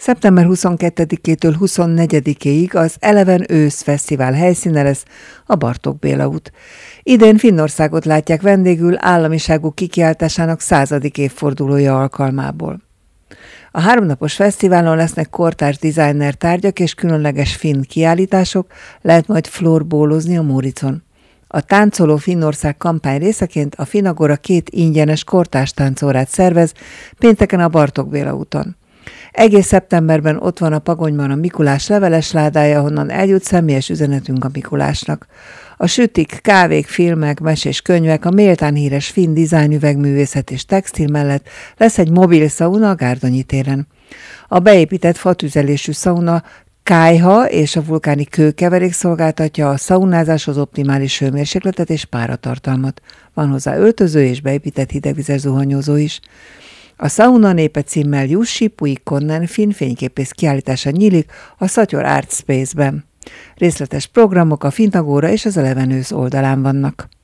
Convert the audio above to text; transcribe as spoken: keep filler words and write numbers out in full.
szeptember huszonkettedikétől huszonnegyedikéig az Eleven ősz fesztivál helyszíne lesz a Bartók Béla út. Idén Finnországot látják vendégül államiságú kikiáltásának századik évfordulója alkalmából. A háromnapos fesztiválon lesznek kortárs designer tárgyak és különleges finn kiállítások, lehet majd florbólozni a Móricon. A Táncoló Finnország kampány részeként a Finnagora két ingyenes kortárs táncórát szervez pénteken a Bartók Béla úton. Egész szeptemberben ott van a Pagonyban a Mikulás leveles ládája, ahonnan eljut személyes üzenetünk a Mikulásnak. A sütik, kávék, filmek, mesés könyvek, a méltán híres finn dizájn, üvegművészet és textil mellett lesz egy mobil szauna a Gárdonyi téren. A beépített fatüzelésű szauna kályha és a vulkáni kőkeverék szolgáltatja a szaunázáshoz optimális hőmérsékletet és páratartalmat. Van hozzá öltöző és beépített hidegvizes zuhanyozó is. A Sauna népe címmel Jussi Puikkonen finn fényképész kiállítása nyílik a Szatyor Art Space-ben. Részletes programok a Finnagora és az Eleven ősz oldalán vannak.